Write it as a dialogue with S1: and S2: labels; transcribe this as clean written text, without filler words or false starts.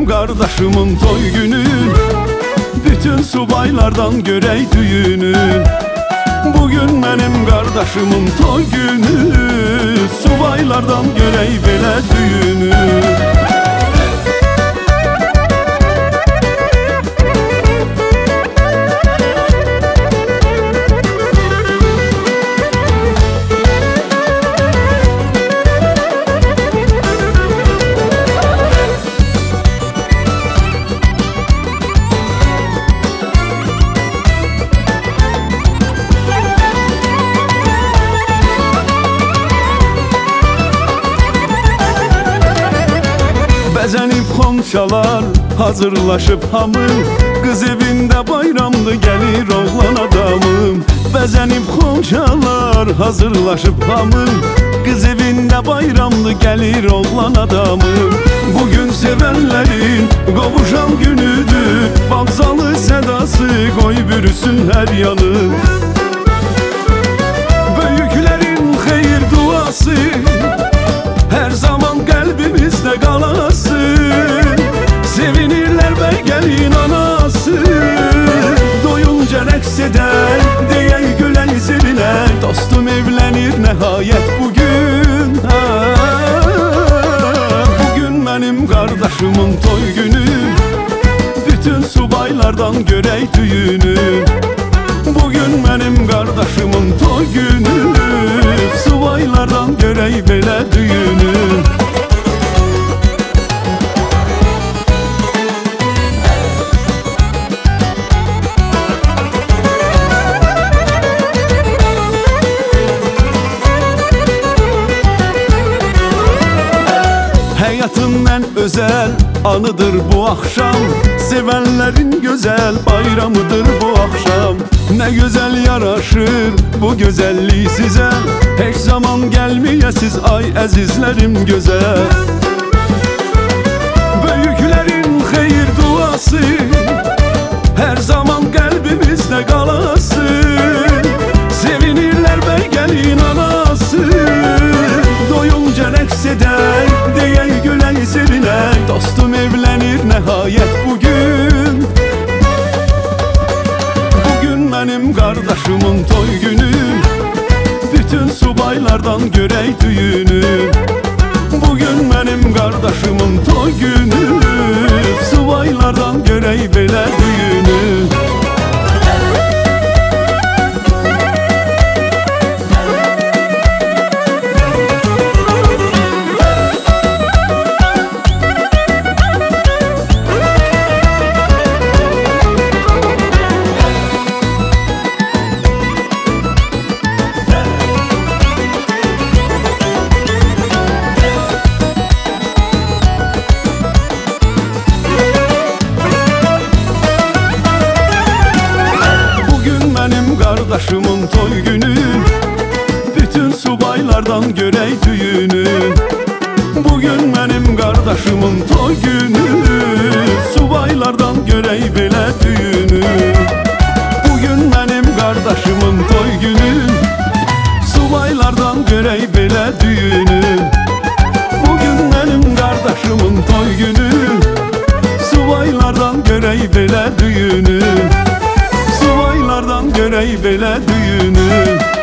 S1: qardaşımın toy günü, bütün subaylardan görək düyünü. Bugün mənim qardaşımın toy günü, subaylardan görək belə düyünü. Bəzənib xonçalar hazırlaşıb hamı, qız evində bayramdı gəlir oğlan adamım. Bəzənib xonçalar hazırlaşıb hamı, qız evində bayramdı gəlir oğlan adamım. Bugün sevənlərin qovuşan günüdür, bağzalı sədası qoy bürüsün hər yanı. Böyüklərin xeyir duası her zaman qəlbimizdə qalasın. Sevinirlər bəy gəlin anası, doyunca rəqs edər, deyək gülək sevinək. Dostum evlənir nəhayət bugün. Bugün mənim qardaşımın toy günü, bütün subaylardan görək düyünü. Bugün mənim qardaşımın toy günü, subaylardan görək belə düyünü. Həyatın ən özəl anıdır bu axşam, sevənlərin gözəl bayramıdır bu axşam. Nə gözəl yaraşır bu gözəllik sizə, heç zaman gəlməyəsiz ay əzizlərim gözəl. Böyüklərin xeyir duası hər zaman qəlbimizdə qalasın. Sevinirlər bəy gəlin anası, doyunca rəqs edək, deyək gülək sevinək. Dostum evlənir nəhayət bugün. Bugün mənim qardaşımın toy günü, bütün subaylardan görək düyünü. Bugün mənim qardaşımın toy günü, subaylardan görək belə düyünü. Qardaşımın toy günü, bütün subaylardan görək düyünü. Bugün mənim qardaşımın toy günü, subaylardan görək belə düyünü. Bugün mənim qardaşımın toy günü, subaylardan görək belə düyünü. Bugün mənim qardaşımın toy günü, subaylardan görək belə düyünü. Subaylardan görək belə düyünü.